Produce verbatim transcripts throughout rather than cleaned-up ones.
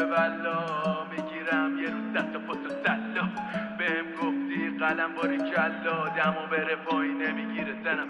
به بلا میگیرم یه روز دست پتو سلا بهم گفتی قلم باری کلا دمو بره پایین نمیگیره تنم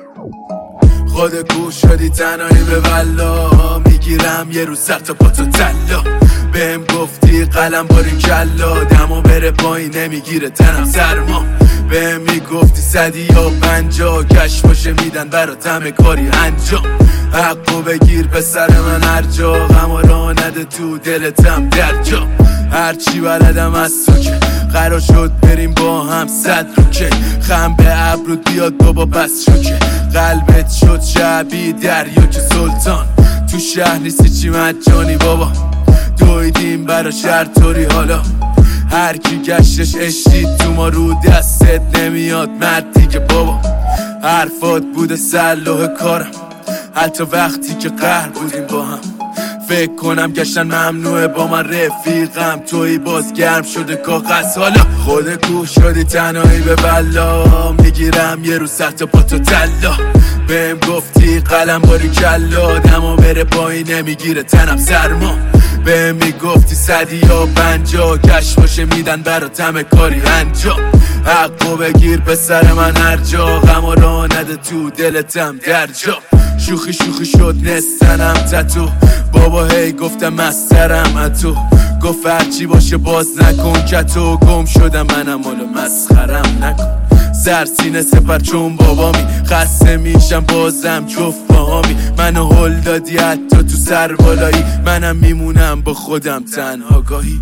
خود گوش شدی تنهایی به بلا میگیرم یه روز سر تا پاتو تلا بهم گفتی قلم باری کلا دمو بره پایین نمیگیره تنم سرما بهم میگفتی صدی یا پنجا کش باشه میدن برات همه کاری انجام حقو بگیر به سر من هر جا غم را نده تو دلتم در جا هرچی بلدم از تو که قرار شد بریم با هم صد رو که خم به ابرود بیاد بابا بس شو که قلبت شد شبیه دریا که سلطان تو شهر نیستی چی مجانی بابا دویدیم برا شهر طوری حالا هر کی گشتش اشتید تو ما رو دستت نمیاد مردی که بابا حرفات بوده سلوه کارم حتی وقتی که قهر بودیم با هم فکر کنم گشتن ممنوعه با من رفیقم توی باز گرم شده کاغذ حالا خود کوه شدی تنهایی به بلا میگیرم یه روز سر تا پاتو تلا بهم گفتی قلم باری کلا دمو بره پایین نمیگیره تنم سرما بهم میگفتی صدی یا پنجا کش باشه میدن برات همه کاری انجام حقو بگیر به سر من هر جا غم را نده تو دلتم در جا شوخی شوخی شد نستنم تتو بابا هی گفتم مسترم اتو گفت هرچی باشه باز نکن که تو گم شدم منم حالا مسخرم نکن سرسینه سپر چون بابامی خسته میشم بازم جفت باهامی منو هل دادی حتی تو سر بالایی منم میمونم با خودم تنها گاهی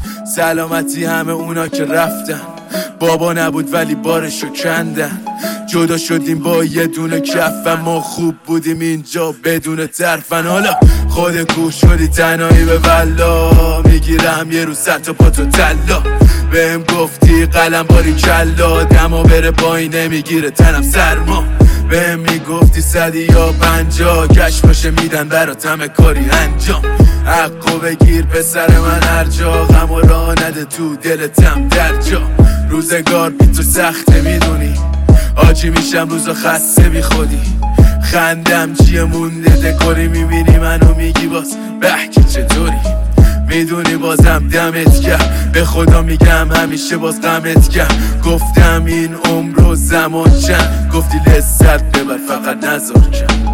سلامتی همه اونا که رفتن بابا نبود ولی بارشو کندن جدا شدیم با یه دونه کف و ما خوب بودیم اینجا بدون طرفن حالا خود کوه شدی تنهایی به بلا میگیرم یه روز سر تا پاتو تلا بهم گفتی قلم باری کلا دمو بره پایین نمیگیره تنم سرما بهم میگفتی صدی یا پنجا کش باشه میدن برات همه کاری انجام حقو بگیر به سر من هر جا غم را نده تو دلتم در جا روزگار بی تو سخته میدونی آجی میشم روزا خسته بی خودی خندم چیه مونده دکوری میبینی منو میگی باز بحکی چطوری میدونی بازم دمت گرم به خدا میگم همیشه باز غمت گرم گفتم این عمر و زمان چند گفتی لذت ببر فقط نذار کم